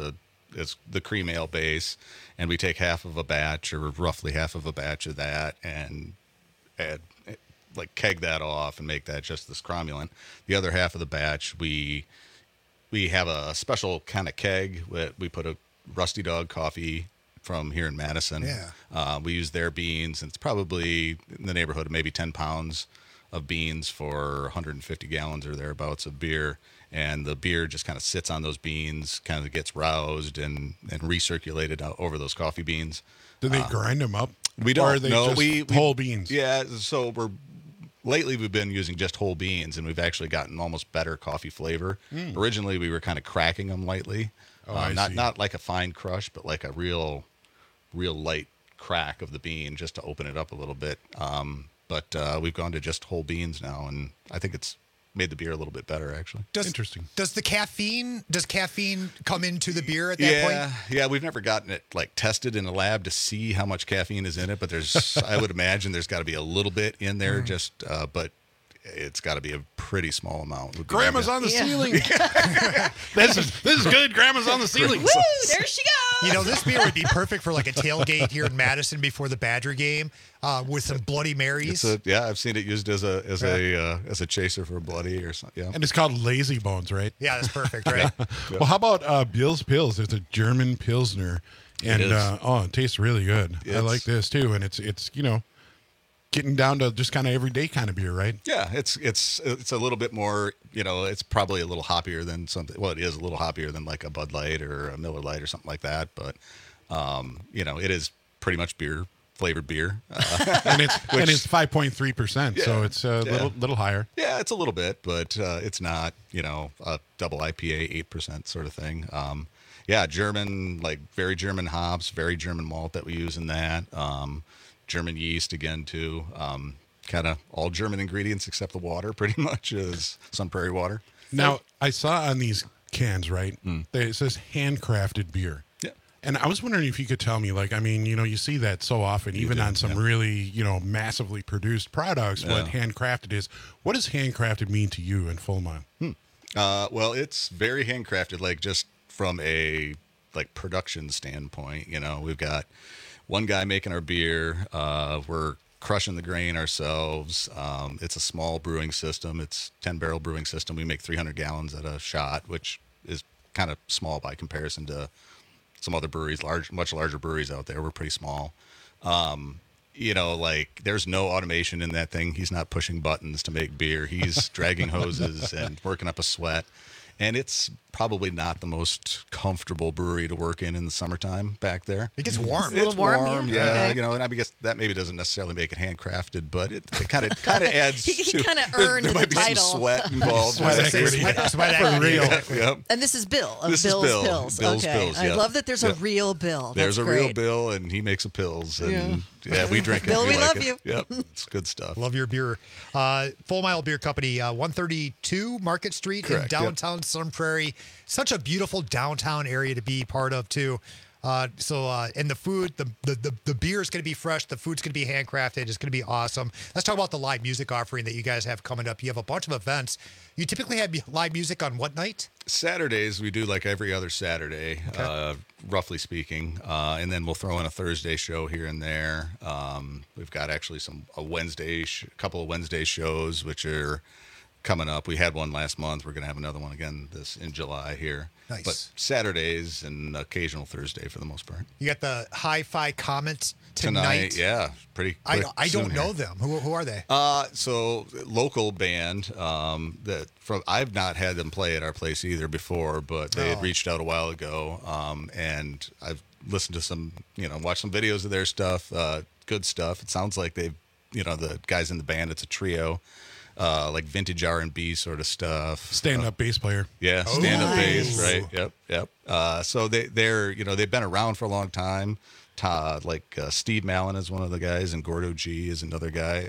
it's the cream ale base, and we take half of a batch or roughly half of a batch of that and add like keg that off and make that just this cromulent. The other half of the batch we have a special kind of keg. We put a Rusty Dog coffee from here in Madison. Yeah. We use their beans, and it's probably in the neighborhood of maybe 10 pounds of beans for 150 gallons or thereabouts of beer. And the beer just kind of sits on those beans, kind of gets roused and recirculated out over those coffee beans. Do they grind them up? We don't. Or are they just whole beans? Yeah, so lately we've been using just whole beans, and we've actually gotten almost better coffee flavor. Originally we were kind of cracking them lightly. Not like a fine crush, but like a real light crack of the bean just to open it up a little bit. But we've gone to just whole beans now, and I think it's made the beer a little bit better, actually. Interesting. Does caffeine come into the beer at that point? Yeah, we've never gotten it like tested in a lab to see how much caffeine is in it, but I would imagine there's got to be a little bit in there, but it's got to be a pretty small amount. Grandma's on the ceiling. This is good. Grandma's on the ceiling. Woo! There she goes. You know, this beer would be perfect for like a tailgate here in Madison before the Badger game with some Bloody Marys. I've seen it used as a chaser for Bloody or something. Yeah, and it's called Lazy Bones, right? Yeah, that's perfect, right? Well, how about Bill's Pils? It's a German Pilsner, and it tastes really good. I like this too, and it's getting down to just kind of everyday kind of beer, right? Yeah, it's a little bit more, it's probably a little hoppier than something. Well, it is a little hoppier than like a Bud Light or a Miller Lite or something like that. But, it is pretty much flavored beer. and it's 5.3%, so it's a little higher. Yeah, it's a little bit, but it's not, a double IPA 8% sort of thing. German, like very German hops, very German malt that we use in that. German yeast again too, kind of all German ingredients except the water, pretty much is Sun Prairie water. Now I saw on these cans, right? It says handcrafted beer. Yeah, and I was wondering if you could tell me, like, I mean, you see that so often, even on some really, massively produced products. What handcrafted is. What does handcrafted mean to you in Full Mile? Well, it's very handcrafted, like just from a production standpoint. We've got one guy making our beer. We're crushing the grain ourselves. It's a small brewing system. It's 10-barrel brewing system. We make 300 gallons at a shot, which is kind of small by comparison to some other breweries, much larger breweries out there. We're pretty small. There's no automation in that thing. He's not pushing buttons to make beer. He's dragging hoses and working up a sweat. And it's probably not the most comfortable brewery to work in the summertime back there. It gets warm. It's warm, yeah. Okay. And I guess that maybe doesn't necessarily make it handcrafted, but it kind of adds. He kind of earned there the might be title. Some sweat involved. Sweat For real. Yep. And this is Bill of This Bill's is Bill. Pills. Bill's okay. Pills, I yeah. love that there's a real Bill. There's That's a real great. Bill, and he makes the pills. And we drink it. Bill, we like love it. you. Yep, it's good stuff. Love your beer. Full Mile Beer Company, 132 Market Street in downtown Sun Prairie. Such a beautiful downtown area to be part of too. And the food, the beer is going to be fresh. The food's going to be handcrafted. It's going to be awesome. Let's talk about the live music offering that you guys have coming up. You have a bunch of events. You typically have live music on what night? Saturdays we do like every other Saturday, roughly speaking, and then we'll throw in a Thursday show here and there. We've got actually a couple of Wednesday shows which are coming up. We had one last month. We're going to have another one again in July here. Nice. But Saturdays and occasional Thursday for the most part. You got the Hi-Fi Comments tonight. Yeah, pretty. I quick don't soon know here. them. Who are they? So local band I've not had them play at our place either before, but they had reached out a while ago, and I've listened to some, watched some videos of their stuff. Good stuff. It sounds like they've, the guys in the band. It's a trio. Like vintage R&B sort of stuff. Stand-up bass player. Yeah, stand-up bass, right? Yep. So they're they've been around for a long time. Steve Mallon is one of the guys, and Gordo G is another guy.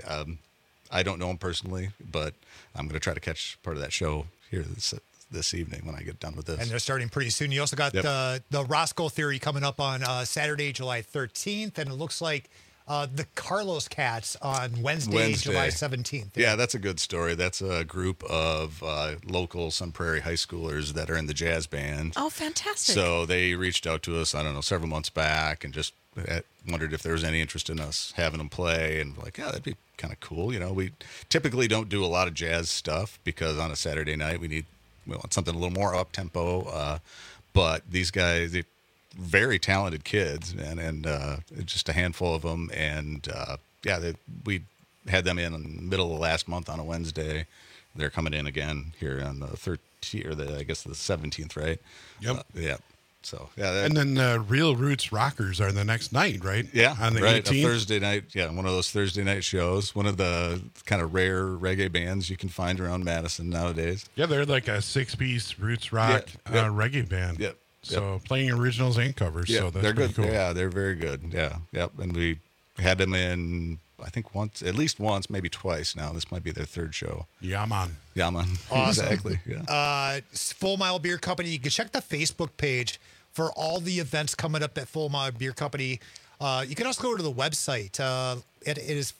I don't know him personally, but I'm going to try to catch part of that show here this evening when I get done with this. And they're starting pretty soon. You also got the Roscoe Theory coming up on Saturday, July 13th, and it looks like the Carlos Cats on Wednesday, July 17th. Yeah, that's a good story. That's a group of local Sun Prairie high schoolers that are in the jazz band. Oh, fantastic. So they reached out to us, I don't know, several months back and just wondered if there was any interest in us having them play. And we're like, yeah, that'd be kind of cool. You know, we typically don't do a lot of jazz stuff because on a Saturday night we want something a little more up-tempo. But these guys, they're very talented kids, and just a handful of them. And, we had them in the middle of last month on a Wednesday. They're coming in again here on the 13th, or the 17th, right? Yep. Yeah. So, yeah. And then Real Roots Rockers are the next night, right? Yeah. On the 18th. A Thursday night. Yeah, one of those Thursday night shows. One of the kind of rare reggae bands you can find around Madison nowadays. Yeah, they're like a 6-piece roots rock reggae band. Yep. So playing originals and covers. Yeah, so that's they're good. pretty cool. Yeah, they're very good. Yeah. Yep. And we had them in, I think at least once, maybe twice now. This might be their third show. Yeah, man. Awesome. Exactly. Yeah. Full Mile Beer Company. You can check the Facebook page for all the events coming up at Full Mile Beer Company. You can also go to the website. It is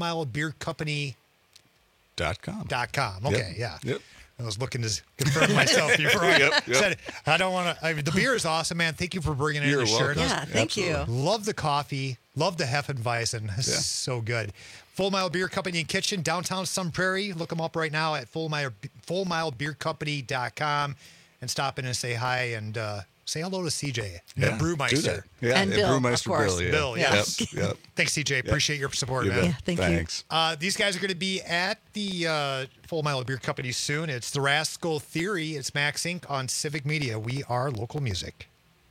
fullmilebeercompany.com. Okay, yeah. Yep. I was looking to confirm myself before I said it. I don't want to. The beer is awesome, man. Thank you for bringing it in to share. Yeah, thank you. Love the coffee. Love the Hefeweizen. So good. Full Mile Beer Company and Kitchen, downtown Sun Prairie. Look them up right now at fullmilebeercompany.com and stop in and say hi and say hello to CJ, the Brewmeister. Yeah, and Bill, Brewmeister of course. Bill, yes. Yep. Thanks, CJ. Appreciate your support, man. Yeah, thank Thanks. you. These guys are going to be at the Full Mile Beer Company soon. It's the Rascal Theory. It's Max Inc. on Civic Media. We are local music.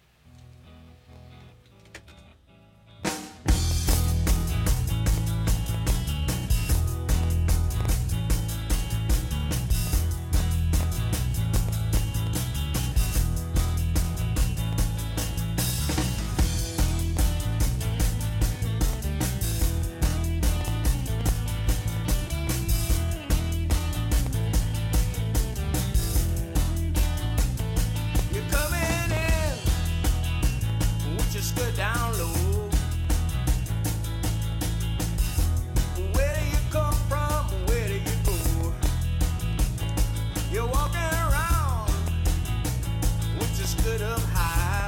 You're coming in, won't you skirt down low? Where do you come from? Where do you go? You're walking around, won't you skirt up high?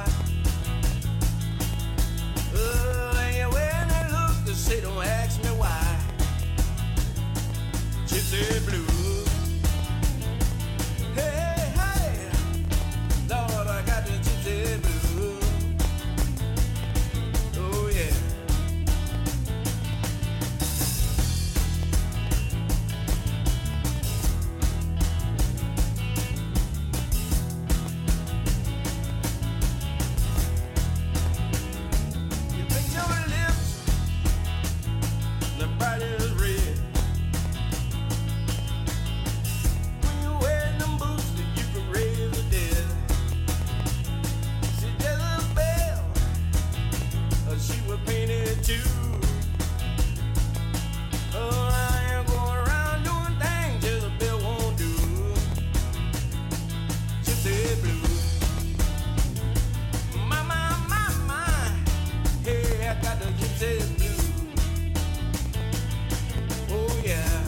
And you're wearing that look to say, don't ask me why. Gypsy blues. Hey, hey, Lord, I got the gypsy blues. Oh, yeah. You pinch your lips, the bright is red. When you're wearing them boots that you can raise the dead. She Jezebel, she was painted too. Oh, I ain't going around doing things Jezebel won't do. Gypsy blues. My, hey, I got the gypsy blues. Oh, yeah.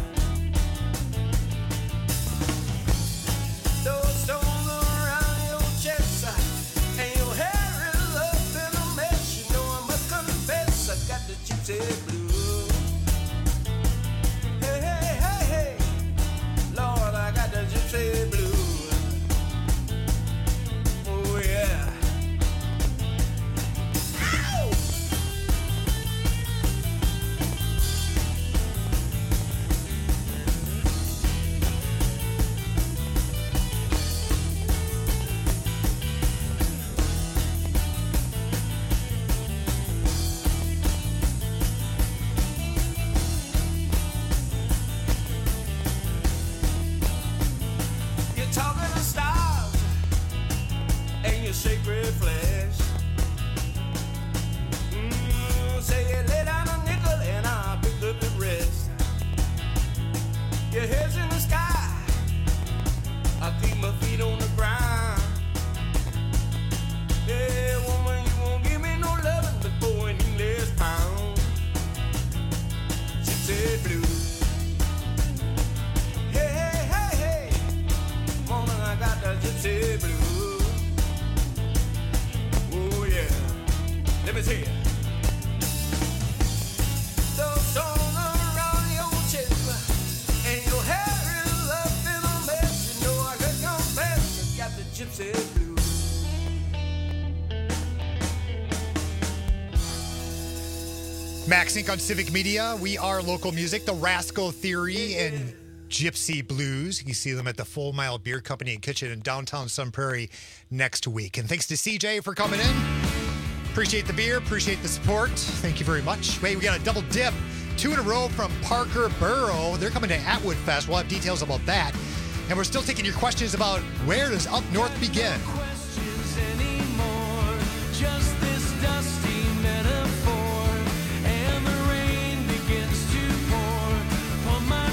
Those stones around your chest, and your hair is up in a mess. You know I must confess, I got the gypsy blues. Hey, hey, hey, hey, Lord, I got the gypsy blues. Oh yeah. Ow! You're talking to stars and your sacred flesh. Say you lay down a nickel and I'll pick up the rest. Your head's in the sky, I keep my feet on the ground. Yeah, woman, you won't give me no loving before any last pound. head. Those songs around your chest, and your hair is up in a mess. You know I could confess, I got the gypsy blues. Max Inc. on Civic Media. We are local music, the Rascal Theory and Gypsy Blues. You can see them at the Full Mile Beer Company and Kitchen in downtown Sun Prairie next week. And thanks to CJ for coming in. Appreciate the beer, appreciate the support. Thank you very much. Wait, we got a double dip. 2 in a row from Parker Burrow. They're coming to Atwood Fest. We'll have details about that. And we're still taking your questions about where does Up North begin? Just this dusty metaphor, and the rain begins to pour upon my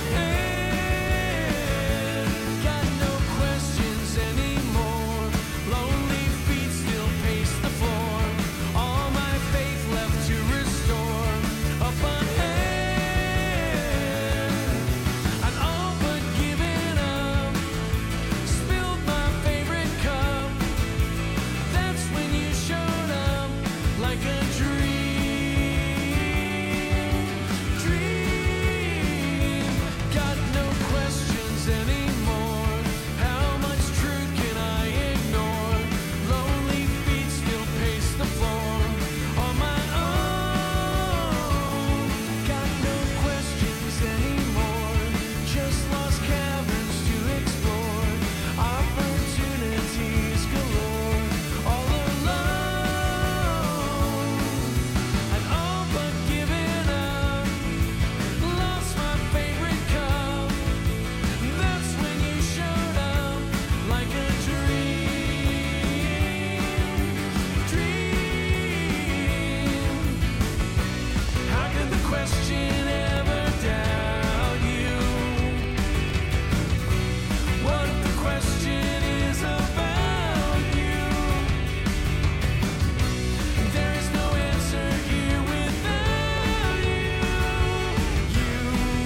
head. Got no questions anymore. Lonely feet still pace the floor. All my faith left to restore. Up ahead, I'd all but given up. Spilled my favorite cup. That's when you showed up like a dream. Got no questions anymore. How much truth can I ignore? Lonely feet still pace the floor on my own. Got no questions anymore. Just lost caverns to explore. Opportunities galore. All alone. I'd all but given up. Lost my favorite cup. That's when you showed up like a dream. How could the question ever doubt you? What if the question is about you? There is no answer here without you.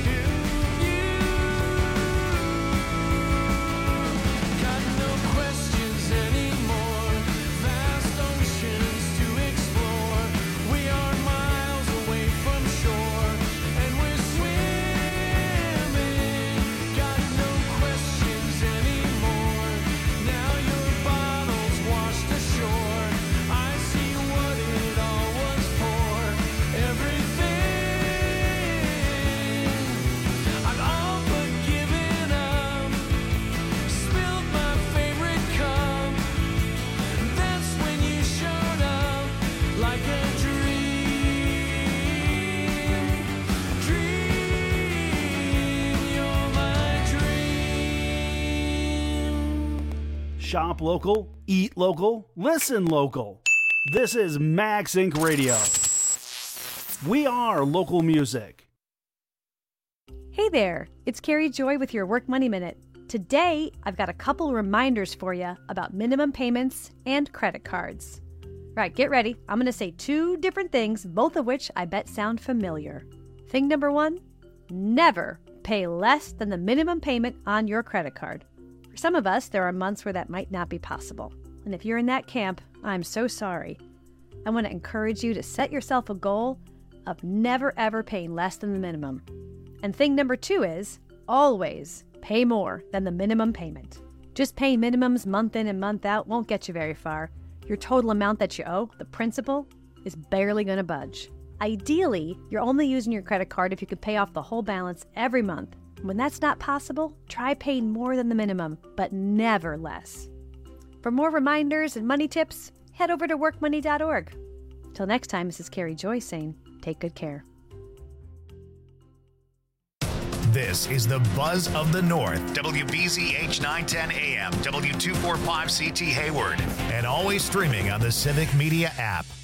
Got no questions anymore. Vast oceans to explore. We are miles away from shore, and we're swimming. Got no questions anymore. Now your bottle's washed ashore. I see what it all was for. Everything I'd all but given up. Spilled my favorite cup. That's when you showed up like a dream. You're my dream. Shop local, eat local, listen local. This is Max Inc. Radio. We are local music. Hey there, it's Carrie Joy with your Work Money Minute. Today, I've got a couple reminders for you about minimum payments and credit cards. Right, get ready. I'm going to say 2 different things, both of which I bet sound familiar. Thing number 1, never pay less than the minimum payment on your credit card. For some of us, there are months where that might not be possible. And if you're in that camp, I'm so sorry. I want to encourage you to set yourself a goal of never ever paying less than the minimum. And thing number 2 is always pay more than the minimum payment. Just paying minimums month in and month out won't get you very far. Your total amount that you owe, the principal, is barely going to budge. Ideally, you're only using your credit card if you could pay off the whole balance every month. When that's not possible, try paying more than the minimum, but never less. For more reminders and money tips, head over to workmoney.org. Till next time, this is Carrie Joy saying, take good care. This is the Buzz of the North, WBZH 910 AM, W245CT Hayward, and always streaming on the Civic Media app.